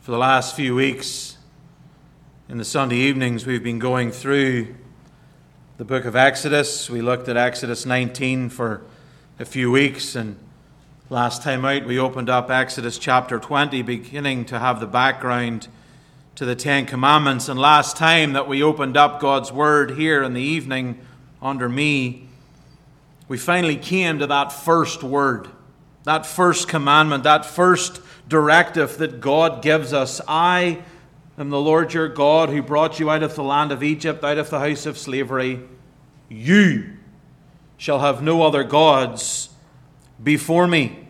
For the last few weeks, in the Sunday evenings, we've been going through the book of Exodus. We looked at Exodus 19 for a few weeks, and last time out we opened up Exodus chapter 20, beginning to have the background to the Ten Commandments. And last time that we opened up God's Word here in the evening under me, we finally came to that first word, that first commandment, that first directive that God gives us. I am the Lord your God who brought you out of the land of Egypt, out of the house of slavery. You shall have no other gods before me.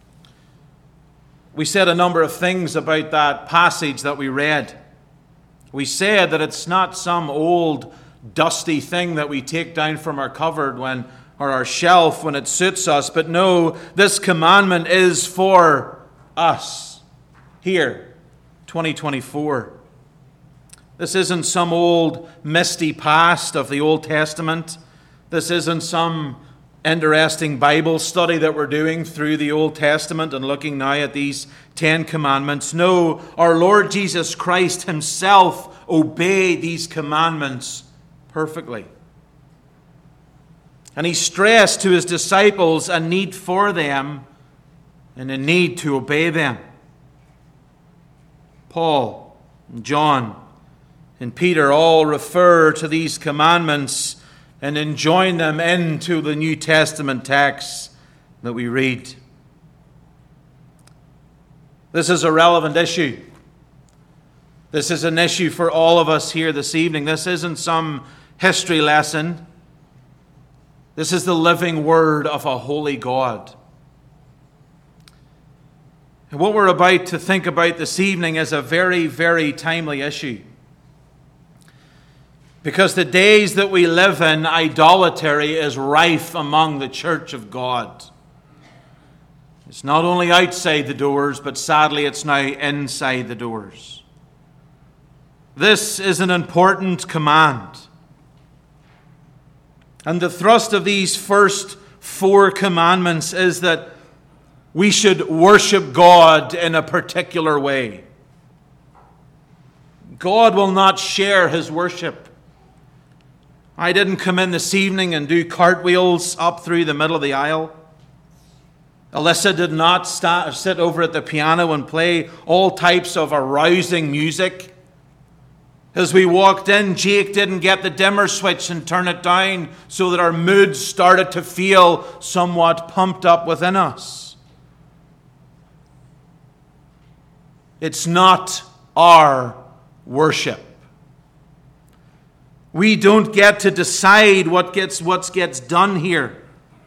We said a number of things about that passage that we read. We said that it's not some old dusty thing that we take down from our cupboard or our shelf when it suits us, but no, this commandment is for us here, 2024. This isn't some old misty past of the Old Testament. This isn't some interesting Bible study that we're doing through the Old Testament and looking now at these 10 commandments. No, our Lord Jesus Christ himself obeyed these commandments perfectly. And he stressed to his disciples a need for them and a need to obey them. Paul, and John, and Peter all refer to these commandments and enjoin them into the New Testament texts that we read. This is a relevant issue. This is an issue for all of us here this evening. This isn't some history lesson. This is the living word of a holy God. And what we're about to think about this evening is a very, very timely issue. Because the days that we live in, idolatry is rife among the church of God. It's not only outside the doors, but sadly it's now inside the doors. This is an important command. And the thrust of these first 4 commandments is that we should worship God in a particular way. God will not share his worship. I didn't come in this evening and do cartwheels up through the middle of the aisle. Alyssa did not sit over at the piano and play all types of arousing music. As we walked in, Jake didn't get the dimmer switch and turn it down so that our moods started to feel somewhat pumped up within us. It's not our worship. We don't get to decide what gets done here.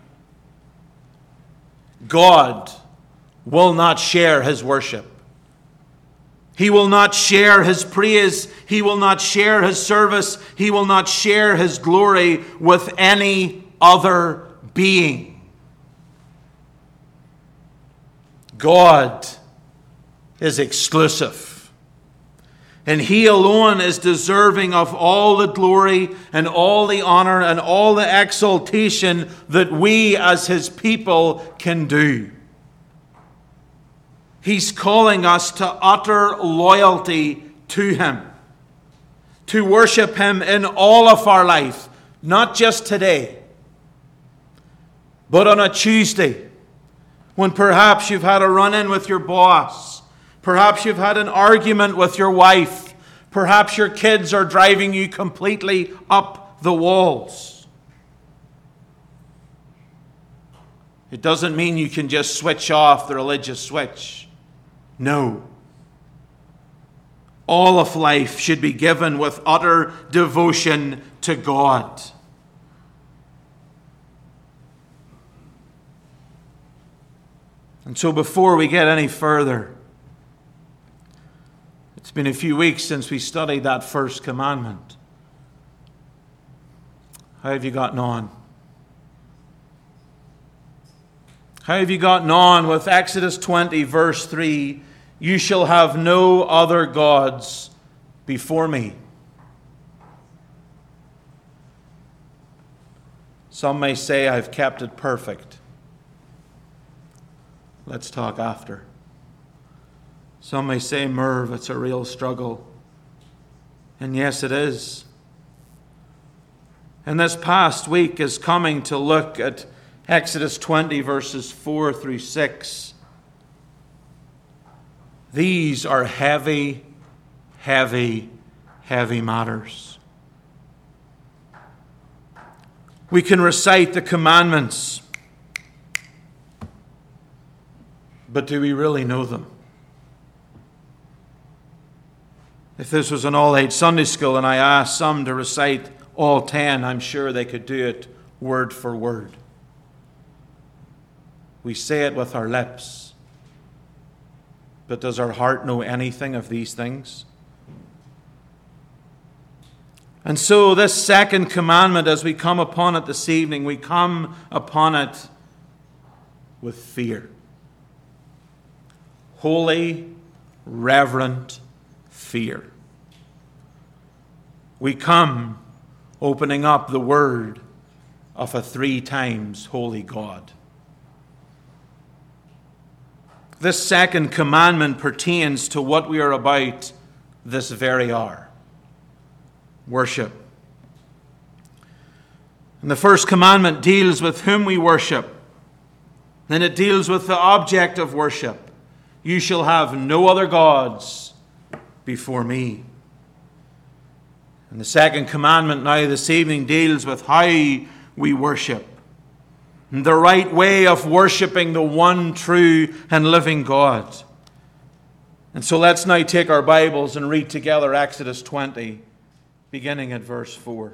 God will not share his worship. He will not share his praise. He will not share his service. He will not share his glory with any other being. God is exclusive. And he alone is deserving of all the glory and all the honor and all the exaltation that we as his people can do. He's calling us to utter loyalty to him, to worship him in all of our life, not just today, but on a Tuesday when perhaps you've had a run-in with your boss. Perhaps you've had an argument with your wife. Perhaps your kids are driving you completely up the walls. It doesn't mean you can just switch off the religious switch. No. All of life should be given with utter devotion to God. And so before we get any further, it's been a few weeks since we studied that first commandment. How have you gotten on? How have you gotten on with Exodus 20, verse 3? You shall have no other gods before me. Some may say I've kept it perfect. Let's talk after. Some may say, Merv, it's a real struggle. And yes, it is. And this past week is coming to look at Exodus 20, verses 4 through 6. These are heavy, heavy, heavy matters. We can recite the commandments, but do we really know them? If this was an all-age Sunday school and I asked some to recite all 10, I'm sure they could do it word for word. We say it with our lips, but does our heart know anything of these things? And so this second commandment, as we come upon it this evening, we come upon it with fear. Holy, reverent fear. We come opening up the word of a 3 times holy God. This second commandment pertains to what we are about this very hour: worship. And the first commandment deals with whom we worship. Then it deals with the object of worship. You shall have no other gods before me. And the second commandment now this evening deals with how we worship. The right way of worshiping the one true and living God. And so let's now take our Bibles and read together Exodus 20, beginning at verse 4.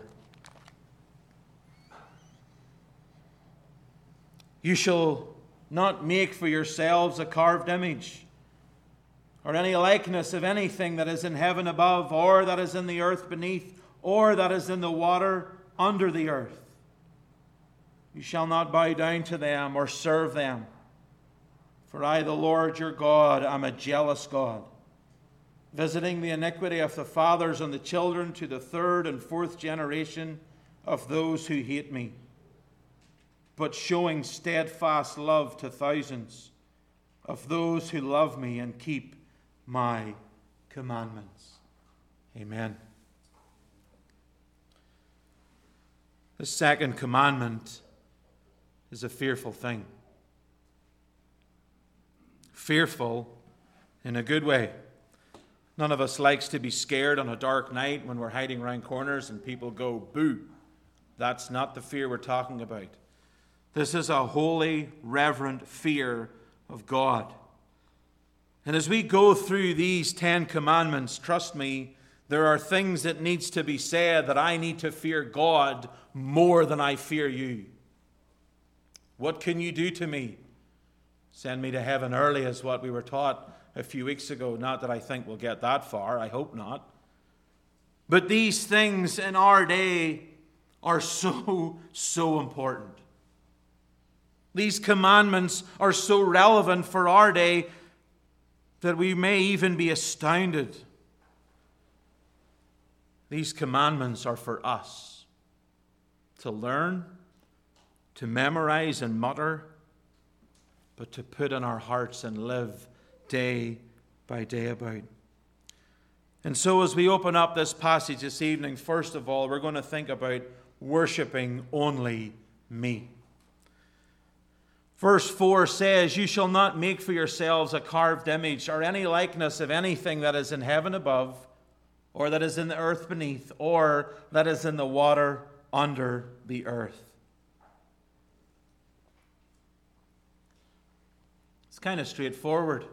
You shall not make for yourselves a carved image, or any likeness of anything that is in heaven above, or that is in the earth beneath, or that is in the water under the earth. You shall not bow down to them or serve them. For I, the Lord your God, am a jealous God, visiting the iniquity of the fathers on the children to the 3rd and 4th generation of those who hate me, but showing steadfast love to thousands of those who love me and keep my commandments. Amen. The second commandment is a fearful thing. Fearful in a good way. None of us likes to be scared on a dark night when we're hiding around corners and people go, boo. That's not the fear we're talking about. This is a holy, reverent fear of God. And as we go through these 10 commandments, trust me, there are things that needs to be said that I need to fear God more than I fear you. What can you do to me? Send me to heaven early is what we were taught a few weeks ago. Not that I think we'll get that far. I hope not. But these things in our day are so important. These commandments are so relevant for our day that we may even be astounded. These commandments are for us to learn, to memorize and mutter, but to put in our hearts and live day by day about. And so as we open up this passage this evening, first of all, we're going to think about worshiping only me. Verse 4 says, you shall not make for yourselves a carved image or any likeness of anything that is in heaven above, or that is in the earth beneath, or that is in the water under the earth. It's kind of straightforward.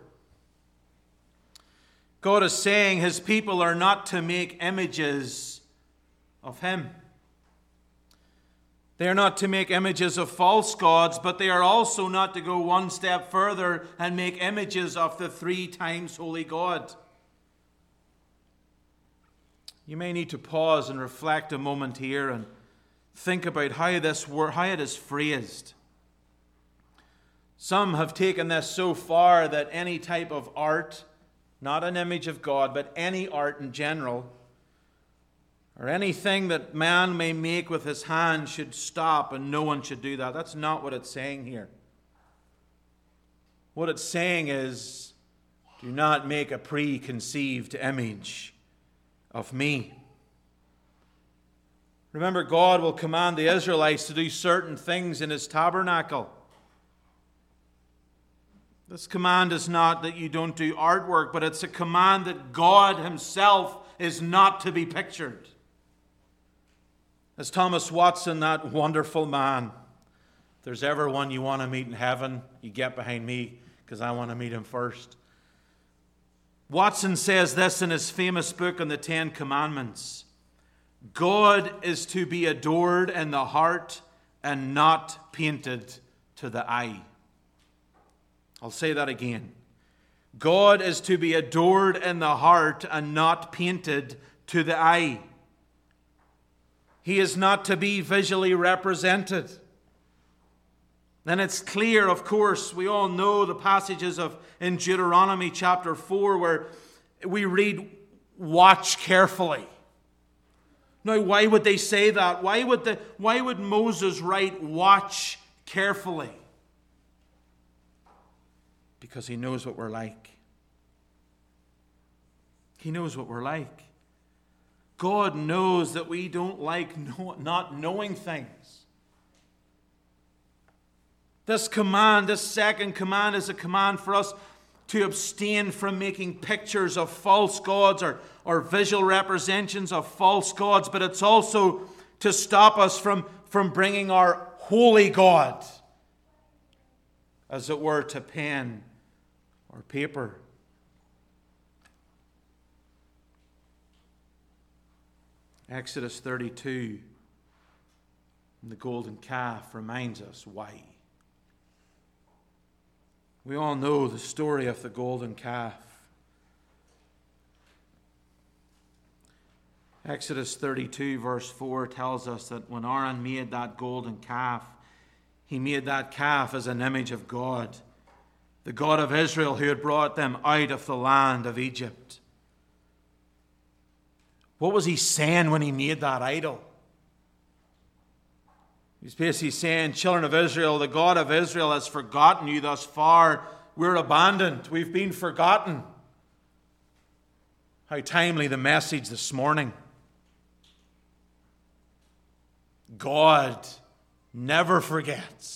God is saying his people are not to make images of him. They are not to make images of false gods, but they are also not to go one step further and make images of the 3 times holy God. You may need to pause and reflect a moment here and think about how it is phrased. Some have taken this so far that any type of art, not an image of God, but any art in general, or anything that man may make with his hand should stop, and no one should do that. That's not what it's saying here. What it's saying is, Do not make a preconceived image of me. Remember, God will command the Israelites to do certain things in His tabernacle. This command is not that you don't do artwork, but it's a command that God Himself is not to be pictured. As Thomas Watson, that wonderful man, if there's ever one you want to meet in heaven, you get behind me because I want to meet him first. Watson says this in his famous book on the Ten Commandments: God is to be adored in the heart and not painted to the eye. I'll say that again. God is to be adored in the heart and not painted to the eye. He is not to be visually represented. Then it's clear, of course, we all know the passages in Deuteronomy chapter 4 where we read, watch carefully. Now, why would they say that? Why would Moses write, watch carefully? Because he knows what we're like. He knows what we're like. God knows that we don't like not knowing things. This command, this second command, is a command for us to abstain from making pictures of false gods or visual representations of false gods, but it's also to stop us from bringing our holy God, as it were, to pen or paper. Exodus 32, the golden calf, reminds us why. We all know the story of the golden calf. Exodus 32 verse 4 tells us that when Aaron made that golden calf, he made that calf as an image of God, the God of Israel who had brought them out of the land of Egypt. What was he saying when he made that idol? He's basically saying, children of Israel, the God of Israel has forgotten you thus far. We're abandoned. We've been forgotten. How timely the message this morning. God never forgets.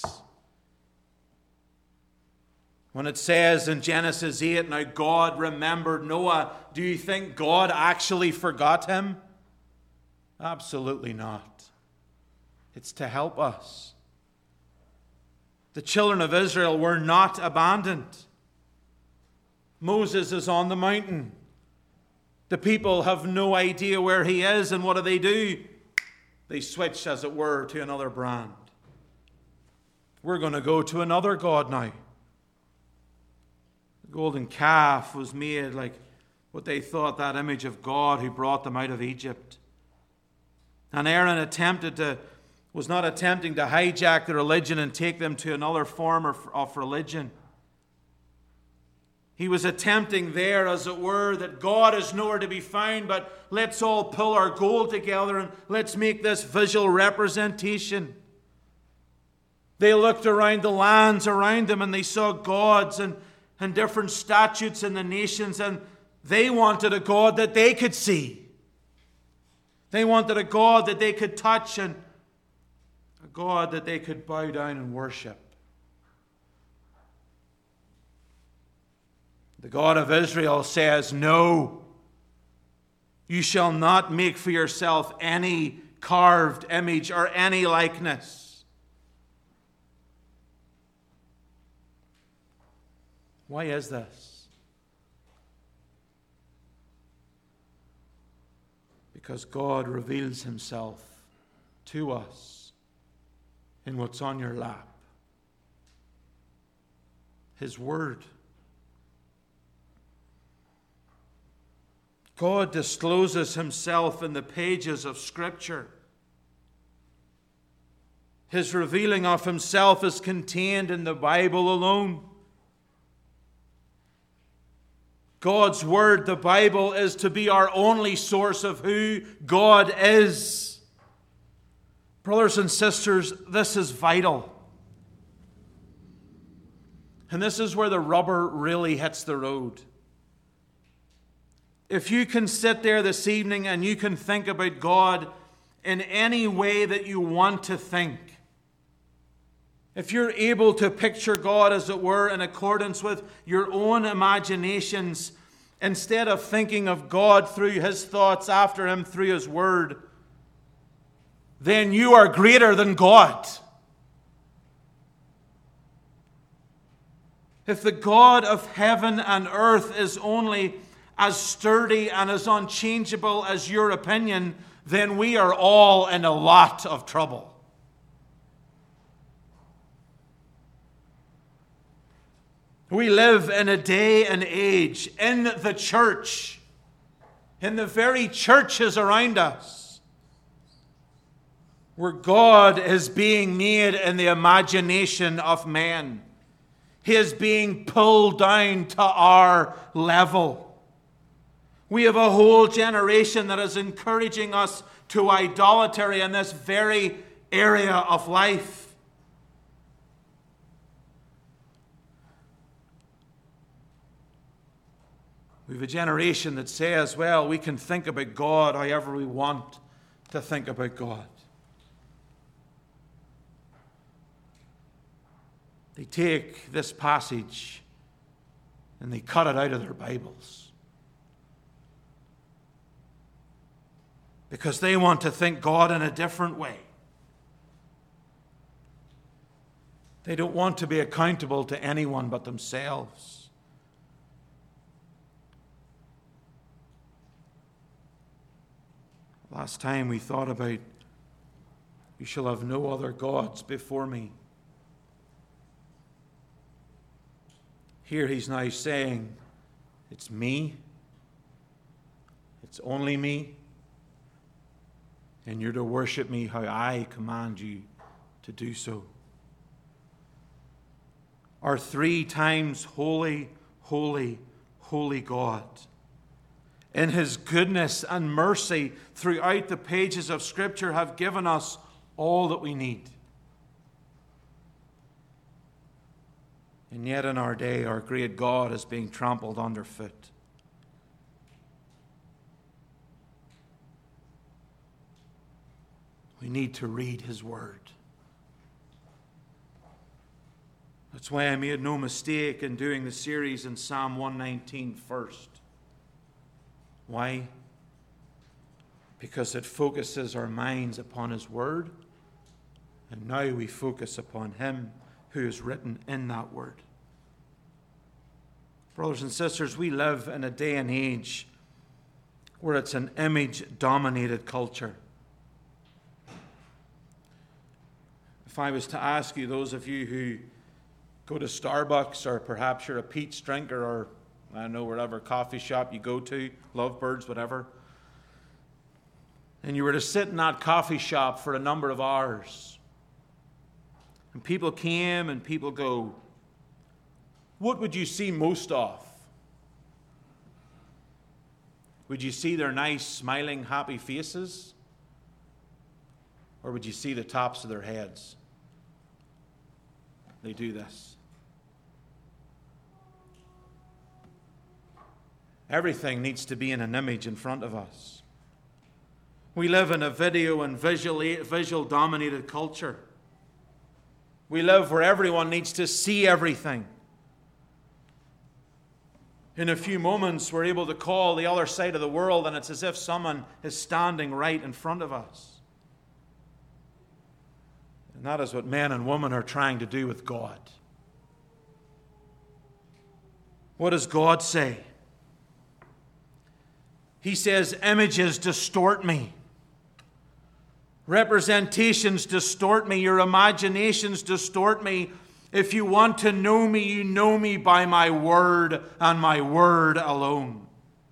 When it says in Genesis 8, now God remembered Noah, do you think God actually forgot him? Absolutely not. It's to help us. The children of Israel were not abandoned. Moses is on the mountain. The people have no idea where he is, and what do? They switch, as it were, to another brand. We're going to go to another god now. The golden calf was made like what they thought that image of God who brought them out of Egypt. And Aaron was not attempting to hijack the religion and take them to another form of religion. He was attempting there, as it were, that God is nowhere to be found, but let's all pull our gold together and let's make this visual representation. They looked around the lands around them and they saw gods and different statutes in the nations, and they wanted a God that they could see. They wanted a God that they could touch and a God that they could bow down and worship. The God of Israel says, no, you shall not make for yourself any carved image or any likeness. Why is this? Because God reveals himself to us in what's on your lap. His Word. God discloses himself in the pages of Scripture. His revealing of himself is contained in the Bible alone. God's Word, the Bible, is to be our only source of who God is. Brothers and sisters, this is vital. And this is where the rubber really hits the road. if you can sit there this evening and you can think about God in any way that you want to think, if you're able to picture God, as it were, in accordance with your own imaginations, instead of thinking of God through His thoughts after Him through His Word, then you are greater than God. If the God of heaven and earth is only as sturdy and as unchangeable as your opinion, then we are all in a lot of trouble. We live in a day and age in the church, in the very churches around us, where God is being made in the imagination of men. He is being pulled down to our level. We have a whole generation that is encouraging us to idolatry in this very area of life. We have a generation that says, well, we can think about God however we want to think about God. They take this passage and they cut it out of their Bibles, because they want to think God in a different way. They don't want to be accountable to anyone but themselves. Last time we thought about, you shall have no other gods before me. Here he's now saying, it's me. It's only me. And you're to worship me how I command you to do so. Our 3 times holy, holy, holy God, in His goodness and mercy throughout the pages of Scripture, have given us all that we need. And yet in our day, our great God is being trampled underfoot. We need to read His Word. That's why I made no mistake in doing the series in Psalm 119 first. Why? Because it focuses our minds upon His Word, and now we focus upon Him who is written in that Word. Brothers and sisters, we live in a day and age where it's an image-dominated culture. If I was to ask you, those of you who go to Starbucks, or perhaps you're a Pete's drinker, or I don't know, wherever coffee shop you go to, Lovebirds, whatever, and you were to sit in that coffee shop for a number of hours, and people came and people go, what would you see most of? Would you see their nice, smiling, happy faces? Or would you see the tops of their heads? They do this. Everything needs to be in an image in front of us. We live in a video and visual-dominated culture. We live where everyone needs to see everything. In a few moments, we're able to call the other side of the world, and it's as if someone is standing right in front of us. And that is what men and women are trying to do with God. What does God say? He says, images distort me. Representations distort me. Your imaginations distort me. If you want to know me, you know me by my word and my word alone.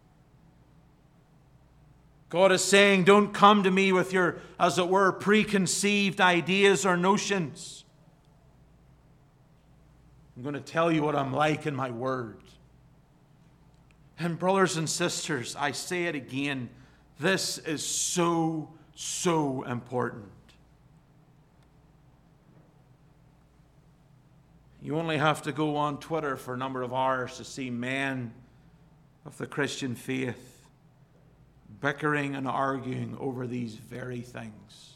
God is saying, don't come to me with your, as it were, preconceived ideas or notions. I'm going to tell you what I'm like in my word. And brothers and sisters, I say it again, this is so important. You only have to go on Twitter for a number of hours to see men of the Christian faith bickering and arguing over these very things.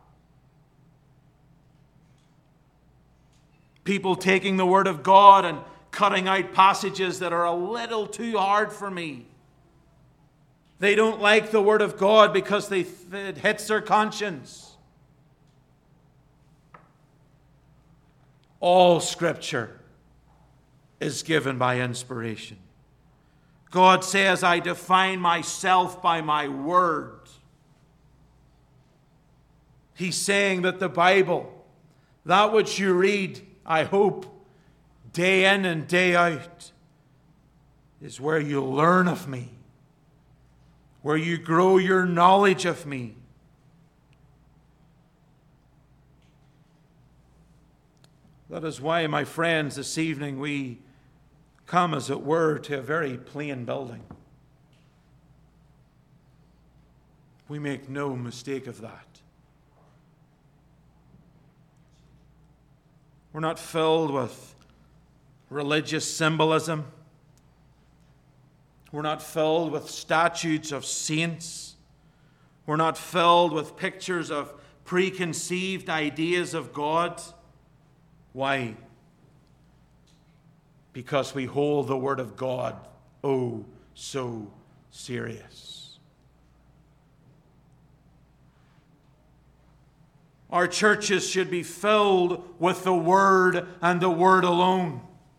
People taking the Word of God and cutting out passages that are a little too hard for me. They don't like the Word of God because it hits their conscience. All Scripture is given by inspiration. God says, I define myself by my Word. He's saying that the Bible, that which you read, I hope, day in and day out, is where you learn of me, where you grow your knowledge of me. That is why, my friends, this evening we come, as it were, to a very plain building. We make no mistake of that. We're not filled with religious symbolism. We're not filled with statues of saints. We're not filled with pictures of preconceived ideas of God. Why? Because we hold the Word of God oh so serious. Our churches should be filled with the Word and the Word alone.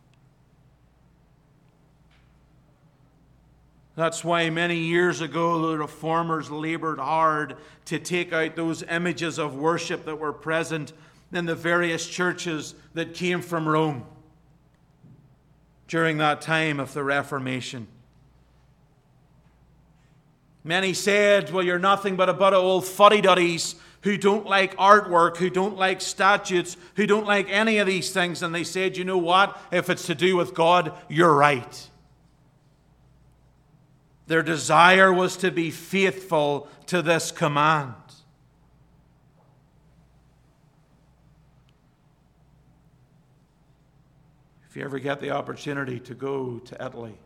That's why many years ago the Reformers labored hard to take out those images of worship that were present in the various churches that came from Rome during that time of the Reformation. Many said, well, you're nothing but a bunch of old fuddy-duddies who don't like artwork, who don't like statues, who don't like any of these things. And they said, you know what? If it's to do with God, you're right. Their desire was to be faithful to this command. If you ever get the opportunity to go to Italy,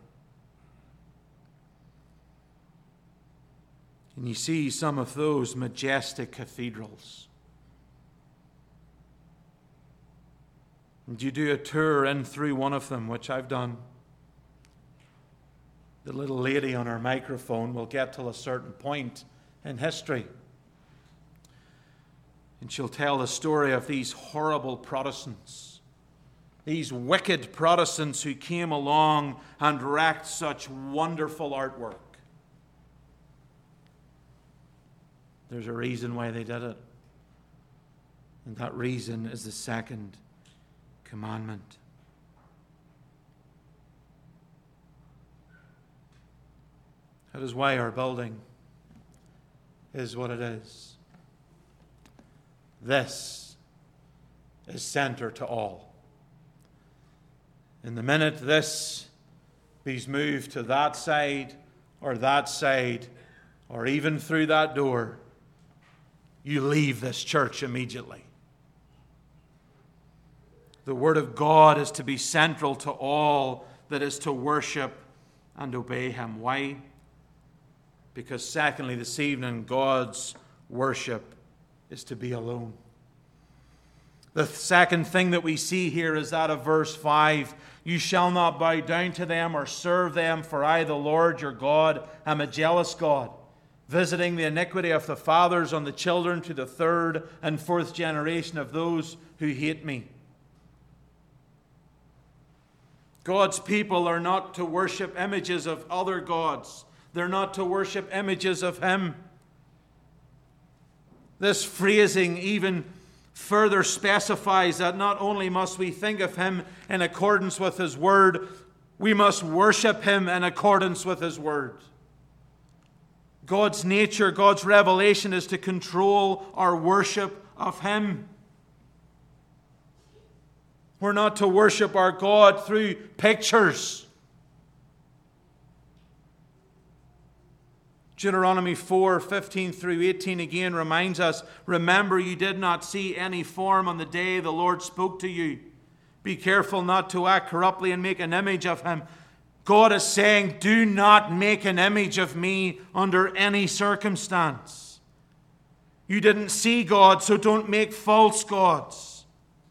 and you see some of those majestic cathedrals, and you do a tour in through one of them, which I've done, the little lady on her microphone will get to a certain point in history, and she'll tell the story of these horrible Protestants, these wicked Protestants who came along and wrecked such wonderful artwork. There's a reason why they did it. And that reason is the second commandment. That is why our building is what it is. This is center to all. In the minute this be moved to that side, or even through that door, you leave this church immediately. The Word of God is to be central to all that is to worship and obey Him. Why? Because secondly, this evening, God's worship is to be alone. The second thing that we see here is that of verse 5. You shall not bow down to them or serve them, for I, the Lord your God, am a jealous God, visiting the iniquity of the fathers on the children to the third and fourth generation of those who hate me. God's people are not to worship images of other gods. They're not to worship images of Him. This phrasing even further specifies that not only must we think of Him in accordance with His Word, we must worship Him in accordance with His Word. God's nature, God's revelation is to control our worship of Him. We're not to worship our God through pictures. Deuteronomy 4:15 through 18 again reminds us, remember you did not see any form on the day the Lord spoke to you. Be careful not to act corruptly and make an image of Him. God is saying, do not make an image of me under any circumstance. You didn't see God, so don't make false gods.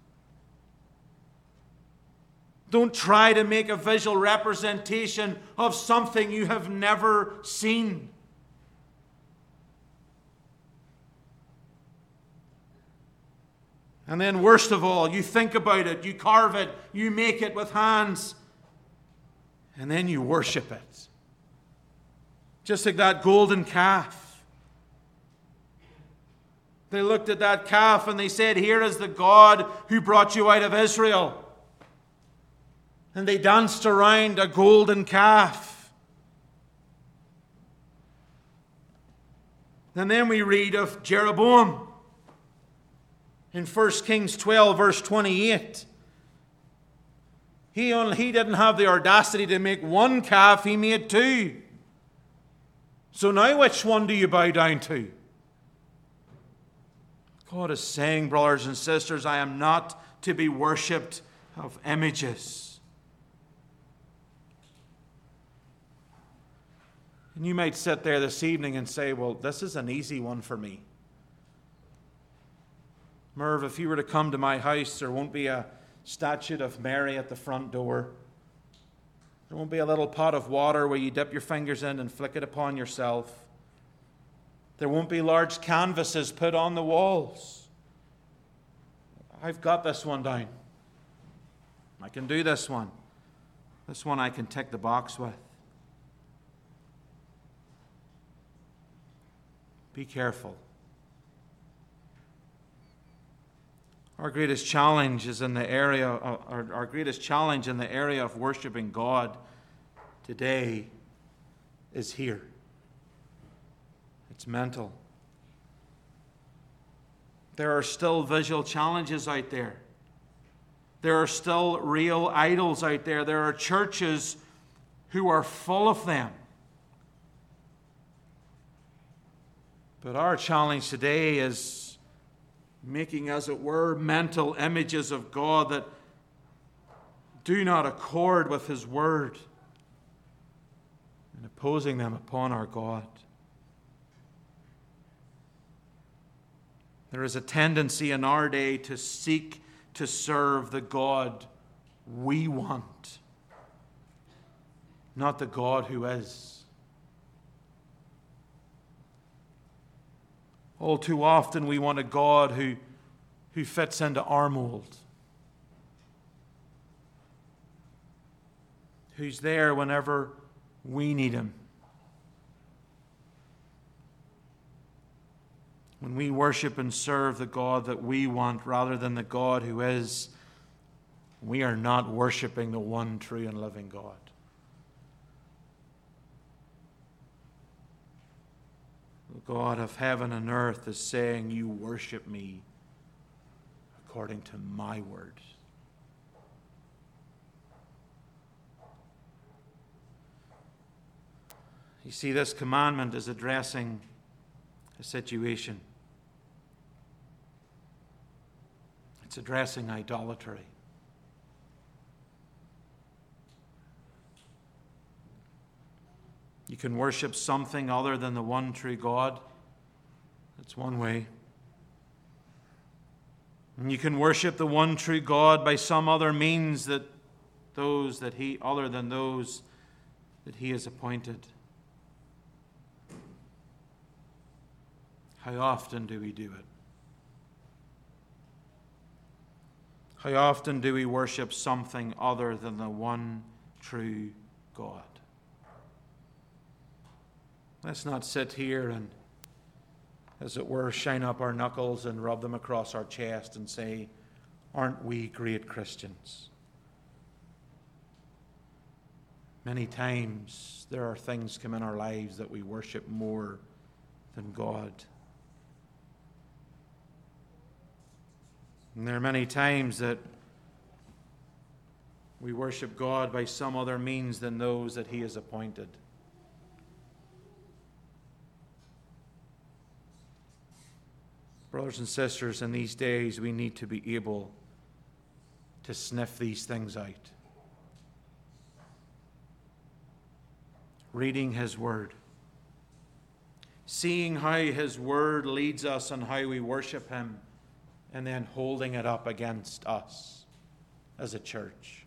Don't try to make a visual representation of something you have never seen. And then worst of all, you think about it, you carve it, you make it with hands, and then you worship it. Just like that golden calf. They looked at that calf and they said, here is the God who brought you out of Israel. And they danced around a golden calf. And then we read of Jeroboam in 1 Kings 12, verse 28. He didn't have the audacity to make one calf, he made two. So now which one do you bow down to? God is saying, brothers and sisters, I am not to be worshipped of images. And you might sit there this evening and say, well, this is an easy one for me. Merv, if you were to come to my house, there won't be a statue of Mary at the front door. There won't be a little pot of water where you dip your fingers in and flick it upon yourself. There won't be large canvases put on the walls. I've got this one down. I can do this one. This one I can tick the box with. Be careful. Our greatest challenge is in the area. Our greatest challenge in the area of worshiping God today is here. It's mental. There are still visual challenges out there. There are still real idols out there. There are churches who are full of them. But our challenge today is making, as it were, mental images of God that do not accord with His Word and opposing them upon our God. There is a tendency in our day to seek to serve the God we want, not the God who is. All too often we want a God who fits into our mold, who's there whenever we need Him. When we worship and serve the God that we want rather than the God who is, we are not worshiping the one true and living God. The God of heaven and earth is saying, you worship me according to my word. You see, this commandment is addressing a situation. It's addressing idolatry. You can worship something other than the one true God. That's one way. And you can worship the one true God by some other means other than those that He has appointed. How often do we do it? How often do we worship something other than the one true God? Let's not sit here and, as it were, shine up our knuckles and rub them across our chest and say, aren't we great Christians? Many times there are things come in our lives that we worship more than God. And there are many times that we worship God by some other means than those that He has appointed. Brothers and sisters, in these days we need to be able to sniff these things out. reading His Word, seeing how His Word leads us and how we worship Him, and then holding it up against us as a church.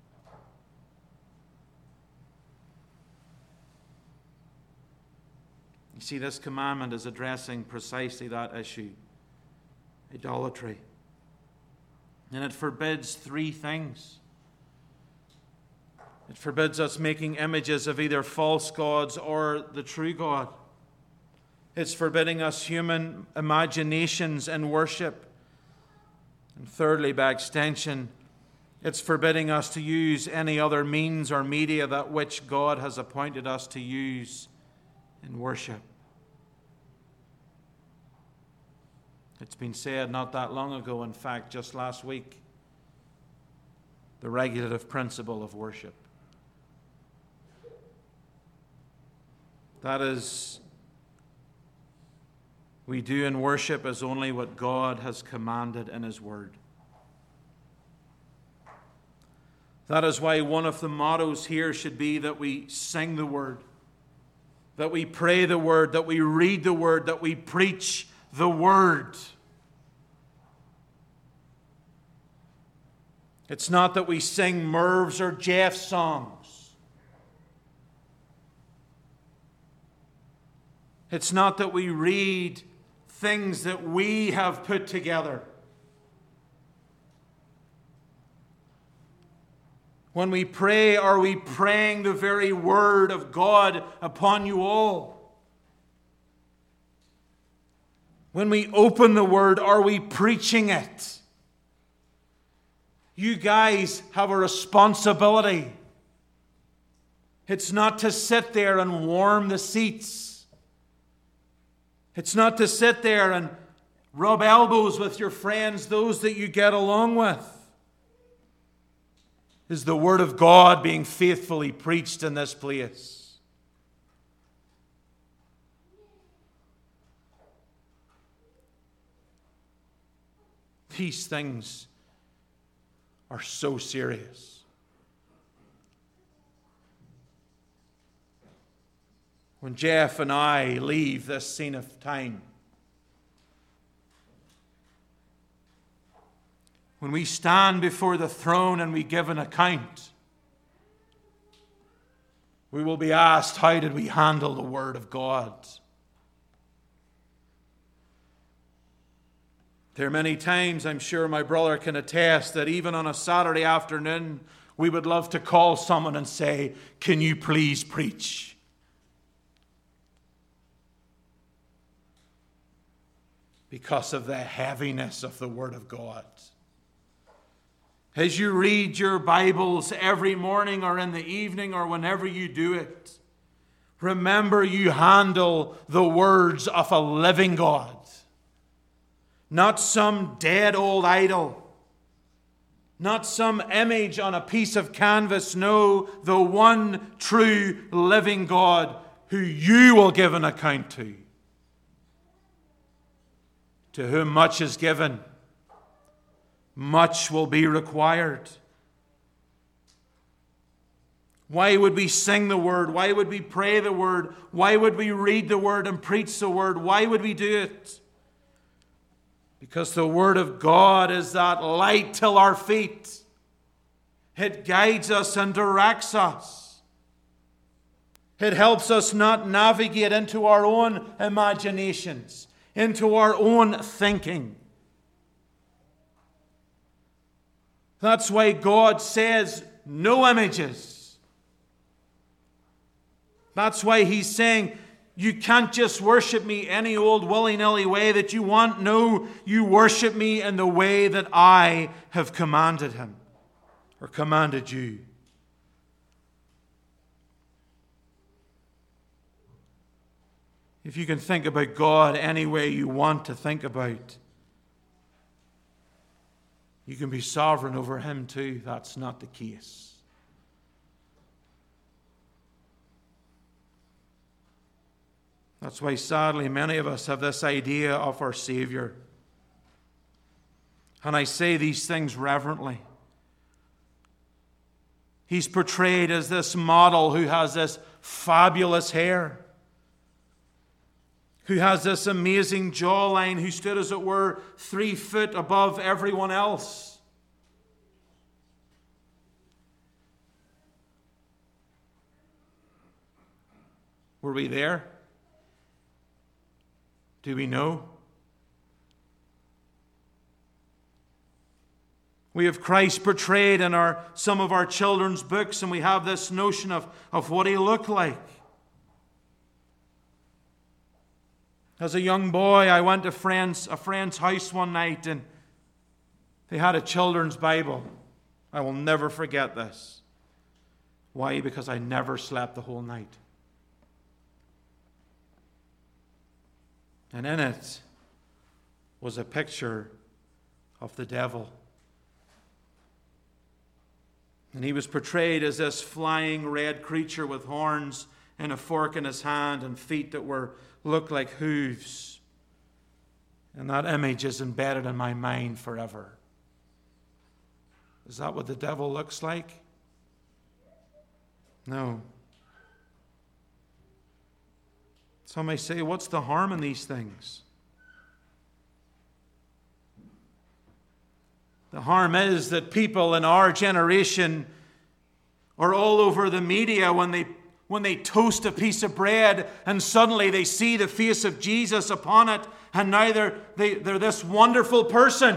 You see, this commandment is addressing precisely that issue, idolatry. And it forbids three things. It forbids us making images of either false gods or the true God. It's forbidding us human imaginations in worship. And thirdly, by extension, it's forbidding us to use any other means or media that which God has appointed us to use in worship. It's been said not that long ago, in fact, just last week, the regulative principle of worship. That is, we do in worship as only what God has commanded in His Word. That is why one of the mottos here should be that we sing the Word, that we pray the Word, that we read the Word, that we preach the Word. It's not that we sing Merv's or Jeff's songs. It's not that we read things that we have put together. When we pray, are we praying the very Word of God upon you all? When we open the Word, are we preaching it? You guys have a responsibility. It's not to sit there and warm the seats. It's not to sit there and rub elbows with your friends, those that you get along with. Is the Word of God being faithfully preached in this place? These things are so serious. When Jeff and I leave this scene of time, when we stand before the throne and we give an account, we will be asked, how did we handle the Word of God? There are many times, I'm sure my brother can attest, that even on a Saturday afternoon, we would love to call someone and say, can you please preach? Because of the heaviness of the Word of God. As you read your Bibles every morning or in the evening or whenever you do it, remember you handle the words of a living God. Not some dead old idol. Not some image on a piece of canvas. No, the one true living God who you will give an account to. To whom much is given, much will be required. Why would we sing the Word? Why would we pray the Word? Why would we read the Word and preach the Word? Why would we do it? Because the Word of God is that light till our feet. It guides us and directs us. It helps us not navigate into our own imaginations, into our own thinking. That's why God says no images. That's why He's saying, you can't just worship me any old willy-nilly way that you want. No, you worship me in the way that I have commanded him, or commanded you. If you can think about God any way you want to think about, you can be sovereign over Him too. That's not the case. That's why, sadly, many of us have this idea of our Savior. And I say these things reverently. He's portrayed as this model who has this fabulous hair, who has this amazing jawline, who stood, as it were, 3 foot above everyone else. Were we there? Do we know? We have Christ portrayed in some of our children's books, and we have this notion of what he looked like. As a young boy, I went to a friend's house one night, and they had a children's Bible. I will never forget this. Why? Because I never slept the whole night. And in it was a picture of the devil. And he was portrayed as this flying red creature with horns and a fork in his hand and feet that looked like hooves. And that image is embedded in my mind forever. Is that what the devil looks like? No. Some may say, what's the harm in these things? The harm is that people in our generation are all over the media when they toast a piece of bread and suddenly they see the face of Jesus upon it, and now they're this wonderful person.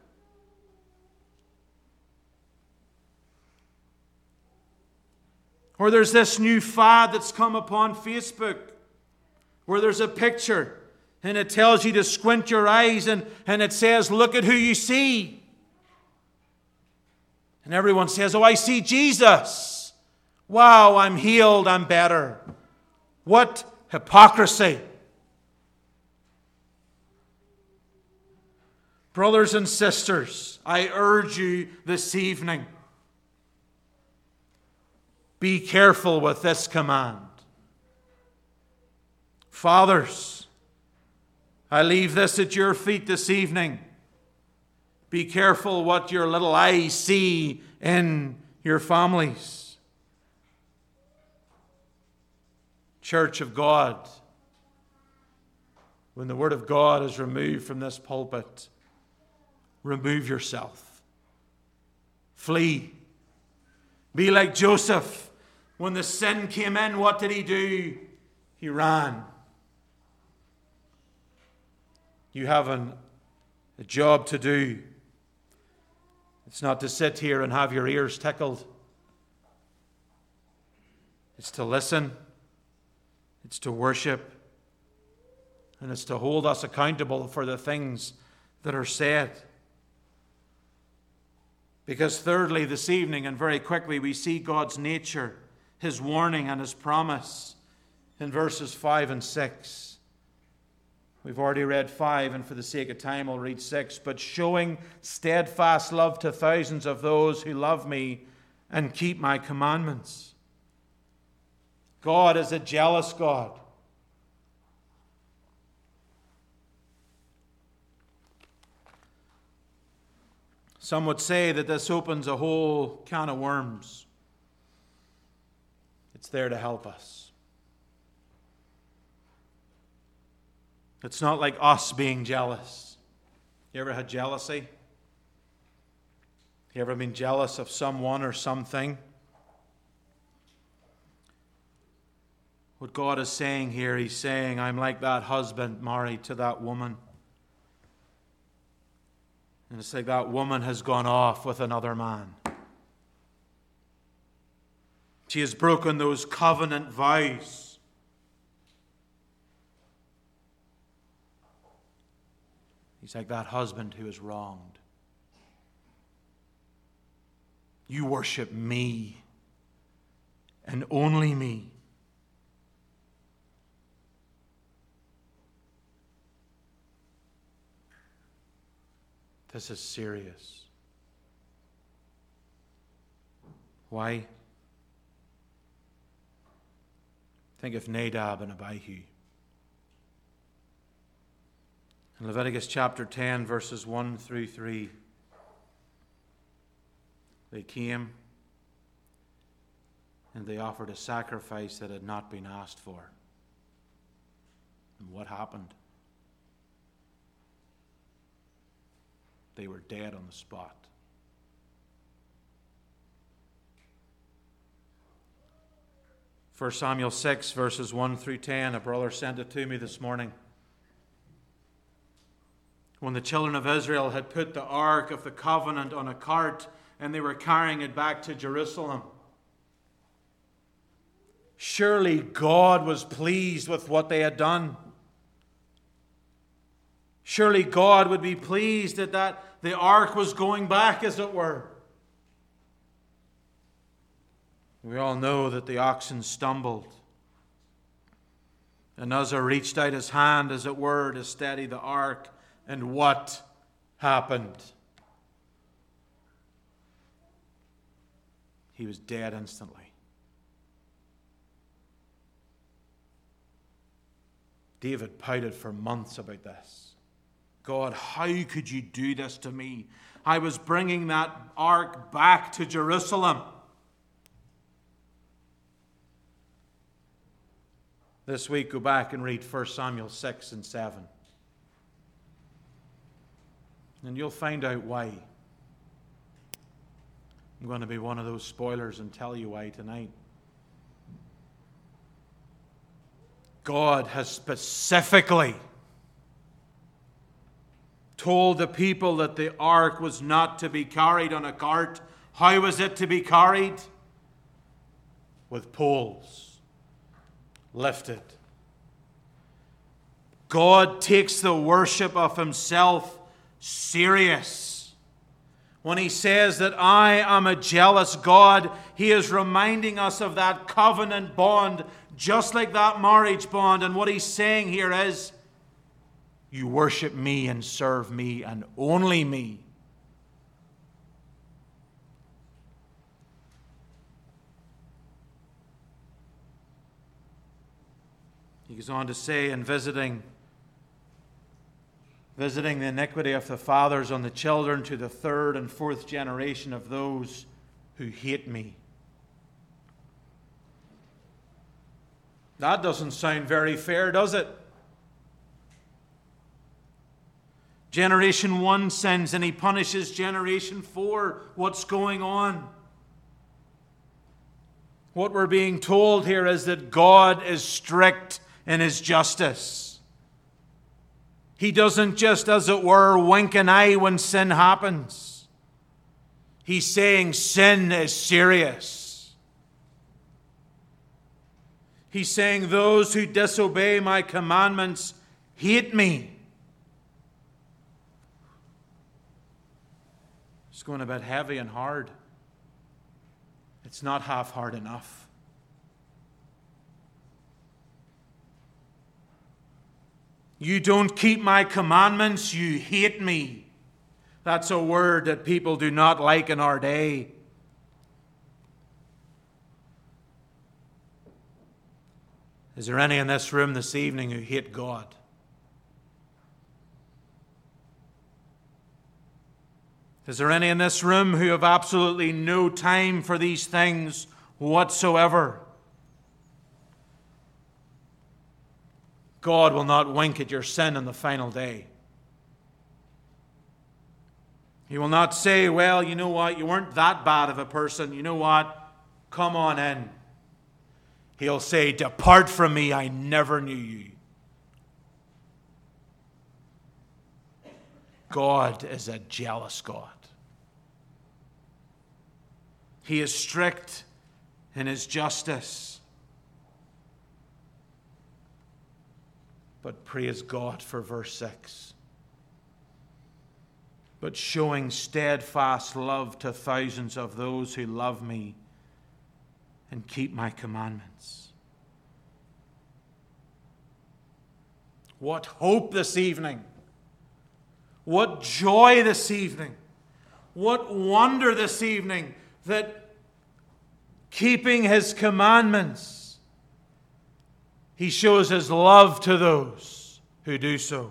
Or there's this new fad that's come upon Facebook where there's a picture and it tells you to squint your eyes and it says, look at who you see. And everyone says, oh, I see Jesus. Wow, I'm healed, I'm better. What hypocrisy. Brothers and sisters, I urge you this evening, be careful with this command. Fathers, I leave this at your feet this evening. Be careful what your little eyes see in your families. Church of God, when the Word of God is removed from this pulpit, remove yourself. Flee. Be like Joseph. When the sin came in, what did he do? He ran. You have a job to do. It's not to sit here and have your ears tickled. It's to listen. It's to worship. And it's to hold us accountable for the things that are said. Because thirdly, this evening, and very quickly, we see God's nature, His warning and His promise in verses 5 and 6. We've already read 5, and for the sake of time, I'll read 6. But showing steadfast love to thousands of those who love me and keep my commandments. God is a jealous God. Some would say that this opens a whole can of worms. It's there to help us. It's not like us being jealous. You ever had jealousy? You ever been jealous of someone or something? What God is saying here, He's saying, I'm like that husband married to that woman. And it's like that woman has gone off with another man. She has broken those covenant vows. He's like that husband who is wronged. You worship me and only me. This is serious. Why? Think of Nadab and Abihu. In Leviticus chapter 10, verses 1 through 3, they came and they offered a sacrifice that had not been asked for. And what happened? They were dead on the spot. 1 Samuel 6, verses 1 through 10. A brother sent it to me this morning. When the children of Israel had put the Ark of the Covenant on a cart and they were carrying it back to Jerusalem, surely God was pleased with what they had done. Surely God would be pleased that the Ark was going back, as it were. We all know that the oxen stumbled, and Uzzah reached out his hand, as it were, to steady the ark. And what happened? He was dead instantly. David pouted for months about this. God, how could you do this to me? I was bringing that ark back to Jerusalem. This week, go back and read 1 Samuel 6 and 7. And you'll find out why. I'm going to be one of those spoilers and tell you why tonight. God has specifically told the people that the ark was not to be carried on a cart. How was it to be carried? With poles. Lifted. God takes the worship of himself serious. When he says that I am a jealous God, he is reminding us of that covenant bond, just like that marriage bond. And what he's saying here is, you worship me and serve me and only me. He goes on to say, in visiting the iniquity of the fathers on the children to the third and fourth generation of those who hate me. That doesn't sound very fair, does it? Generation 1 sins and he punishes generation 4. What's going on? What we're being told here is that God is strict in his justice. He doesn't just, as it were, wink an eye when sin happens. He's saying sin is serious. He's saying those who disobey my commandments hate me. It's going a bit heavy and hard. It's not half hard enough. You don't keep my commandments, you hate me. That's a word that people do not like in our day. Is there any in this room this evening who hate God? Is there any in this room who have absolutely no time for these things whatsoever? God will not wink at your sin on the final day. He will not say, well, you know what, you weren't that bad of a person. You know what, come on in. He'll say, depart from me, I never knew you. God is a jealous God. He is strict in his justice. But praise God for verse 6. But showing steadfast love to thousands of those who love me and keep my commandments. What hope this evening. What joy this evening. What wonder this evening that keeping his commandments, he shows his love to those who do so.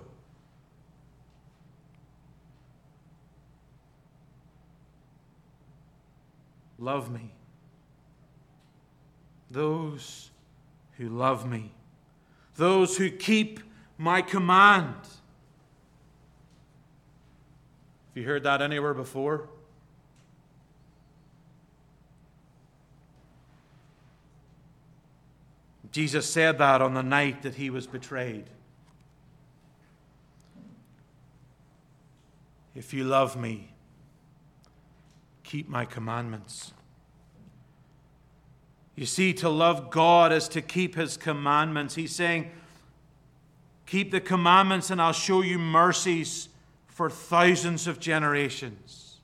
Love me. Those who love me, those who keep my command. Have you heard that anywhere before? Jesus said that on the night that he was betrayed. If you love me, keep my commandments. You see, to love God is to keep his commandments. He's saying, keep the commandments and I'll show you mercies for thousands of generations.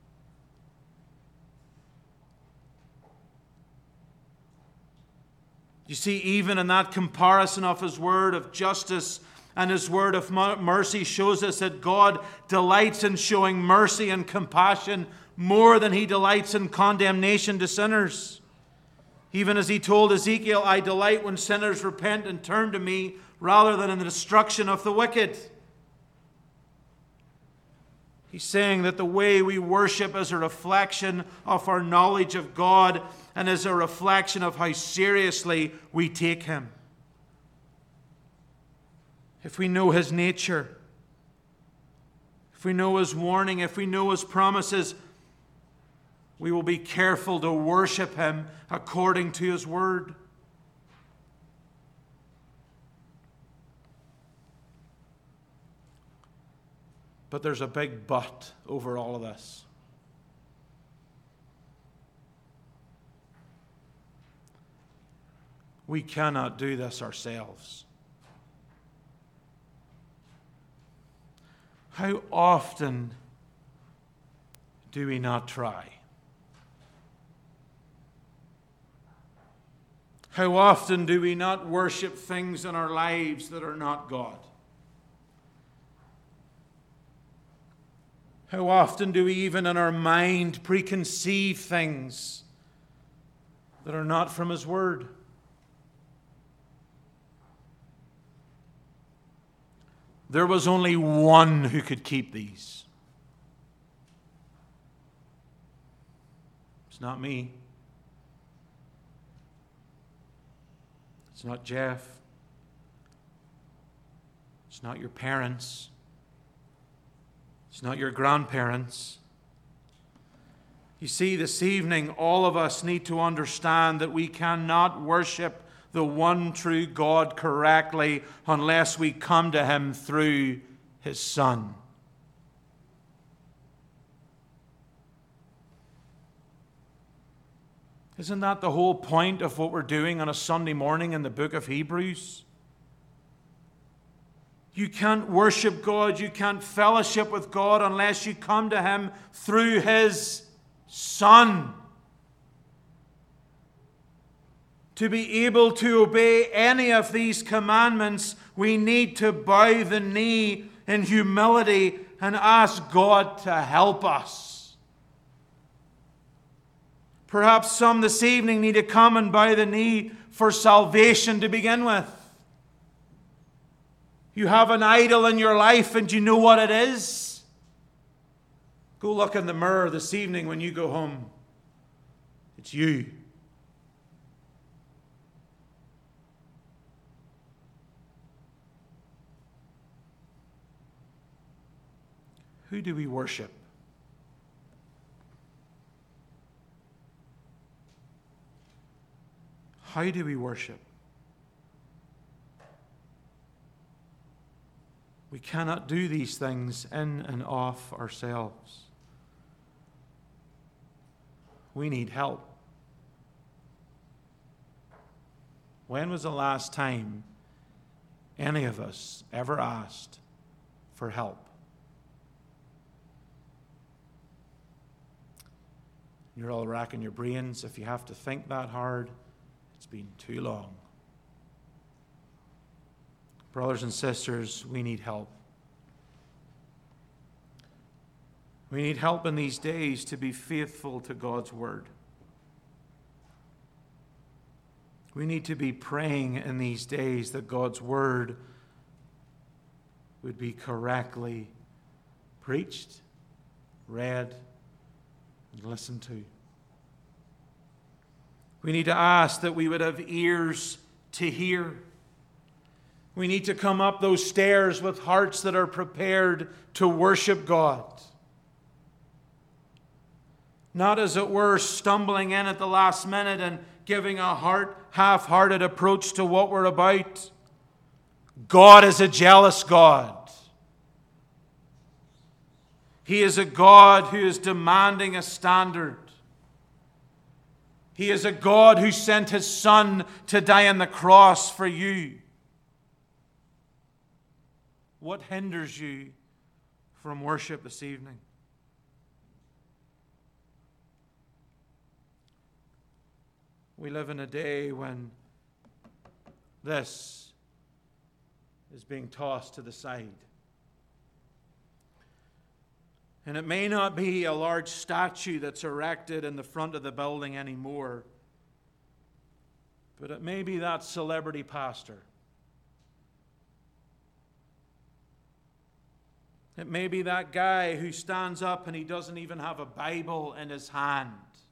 You see, even in that comparison of his word of justice and his word of mercy shows us that God delights in showing mercy and compassion more than he delights in condemnation to sinners. Even as he told Ezekiel, I delight when sinners repent and turn to me rather than in the destruction of the wicked. He's saying that the way we worship is a reflection of our knowledge of God and is a reflection of how seriously we take him. If we know his nature, if we know his warning, if we know his promises, we will be careful to worship him according to his word. But there's a big but over all of this. We cannot do this ourselves. How often do we not try? How often do we not worship things in our lives that are not God? How often do we even in our mind preconceive things that are not from his word? There was only one who could keep these. It's not me. It's not Jeff. It's not your parents. It's not your grandparents. You see, this evening, all of us need to understand that we cannot worship the one true God correctly unless we come to him through his Son. Isn't that the whole point of what we're doing on a Sunday morning in the book of Hebrews? You can't worship God, you can't fellowship with God unless you come to him through his Son. To be able to obey any of these commandments, we need to bow the knee in humility and ask God to help us. Perhaps some this evening need to come and bow the knee for salvation to begin with. You have an idol in your life and you know what it is. Go look in the mirror this evening when you go home. It's you. Who do we worship? How do we worship? We cannot do these things in and of ourselves. We need help. When was the last time any of us ever asked for help? You're all racking your brains. If you have to think that hard, it's been too long. Brothers and sisters, we need help. We need help in these days to be faithful to God's word. We need to be praying in these days that God's word would be correctly preached, read, and listened to. We need to ask that we would have ears to hear. We need to come up those stairs with hearts that are prepared to worship God. Not, as it were, stumbling in at the last minute and giving a half-hearted approach to what we're about. God is a jealous God. He is a God who is demanding a standard. He is a God who sent His Son to die on the cross for you. What hinders you from worship this evening? We live in a day when this is being tossed to the side. And it may not be a large statue that's erected in the front of the building anymore, but it may be that celebrity pastor. It may be that guy who stands up and he doesn't even have a Bible in his hand.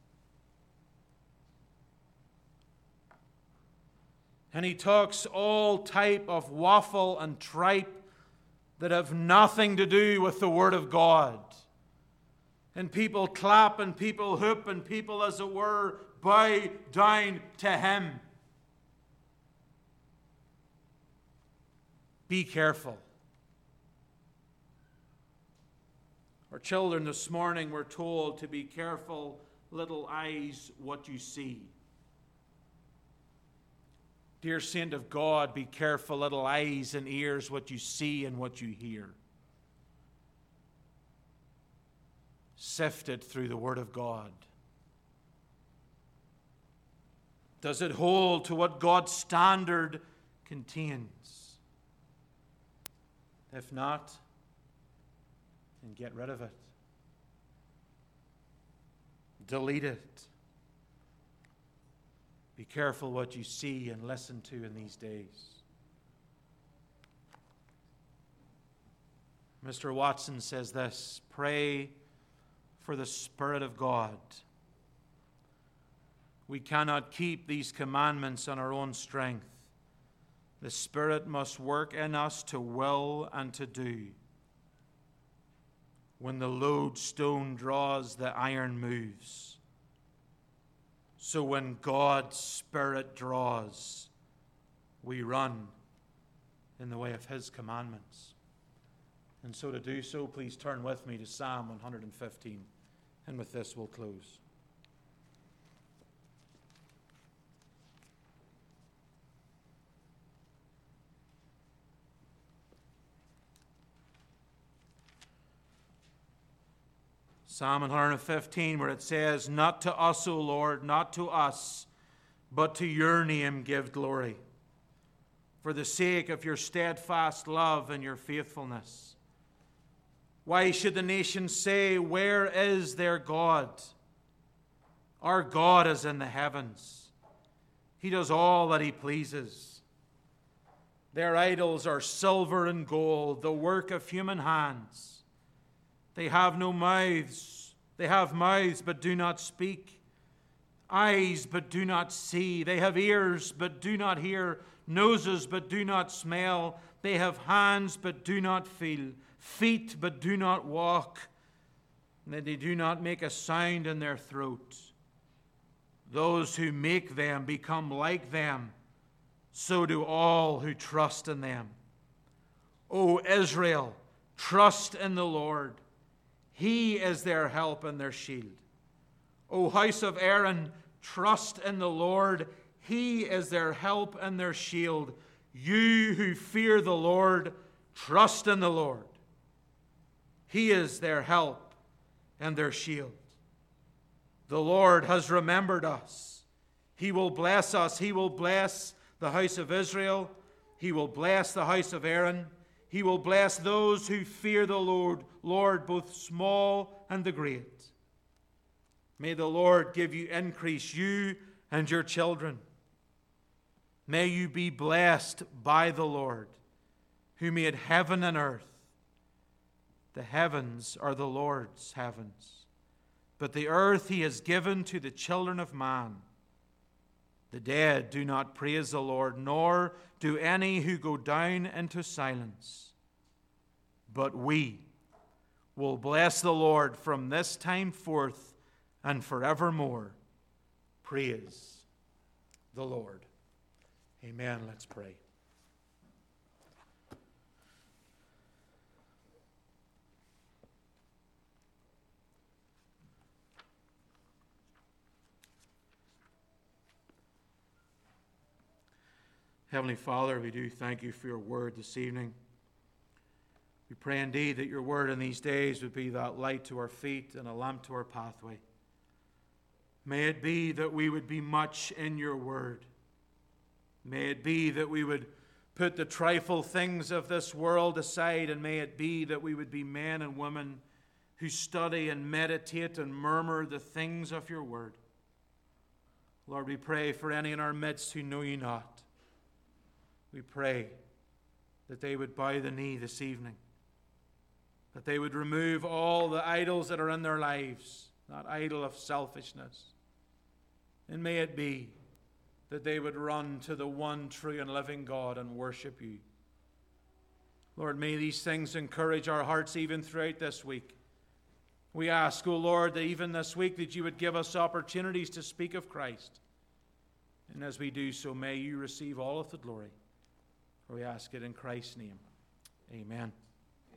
And he talks all type of waffle and tripe that have nothing to do with the Word of God. And people clap and people hoop and people, as it were, bow down to him. Be careful. Our children this morning were told to be careful, little eyes, what you see. Dear saint of God, be careful, little eyes and ears, what you see and what you hear. Sifted through the Word of God. Does it hold to what God's standard contains? If not, then get rid of it. Delete it. Be careful what you see and listen to in these days. Mr. Watson says this: pray for the Spirit of God. We cannot keep these commandments on our own strength. The Spirit must work in us to will and to do. When the lodestone draws, the iron moves. So when God's Spirit draws, we run in the way of His commandments. And so to do so, please turn with me to Psalm 115. And with this, we'll close. Psalm 115, where it says, "Not to us, O Lord, not to us, but to your name give glory, for the sake of your steadfast love and your faithfulness. Why should the nations say, where is their God? Our God is in the heavens. He does all that He pleases. Their idols are silver and gold, the work of human hands. They have no mouths. They have mouths, but do not speak. Eyes, but do not see. They have ears, but do not hear. Noses, but do not smell. They have hands, but do not feel. Feet, but do not walk. And they do not make a sound in their throats. Those who make them become like them. So do all who trust in them. O Israel, trust in the Lord. He is their help and their shield. O house of Aaron, trust in the Lord. He is their help and their shield. You who fear the Lord, trust in the Lord. He is their help and their shield. The Lord has remembered us. He will bless us. He will bless the house of Israel. He will bless the house of Aaron. He will bless those who fear the Lord, both small and the great. May the Lord give you increase, you and your children. May you be blessed by the Lord, who made heaven and earth. The heavens are the Lord's heavens, but the earth He has given to the children of man. The dead do not praise the Lord, nor do any who go down into silence. But we will bless the Lord from this time forth and forevermore. Praise the Lord. Amen. Let's pray. Heavenly Father, we do thank you for your word this evening. We pray indeed that your word in these days would be that light to our feet and a lamp to our pathway. May it be that we would be much in your word. May it be that we would put the trifle things of this world aside, and may it be that we would be men and women who study and meditate and murmur the things of your word. Lord, we pray for any in our midst who know you not. We pray that they would bow the knee this evening, that they would remove all the idols that are in their lives, that idol of selfishness. And may it be that they would run to the one true and living God and worship you. Lord, may these things encourage our hearts even throughout this week. We ask, O Lord, that even this week that you would give us opportunities to speak of Christ. And as we do so, may you receive all of the glory. For we ask it in Christ's name. Amen.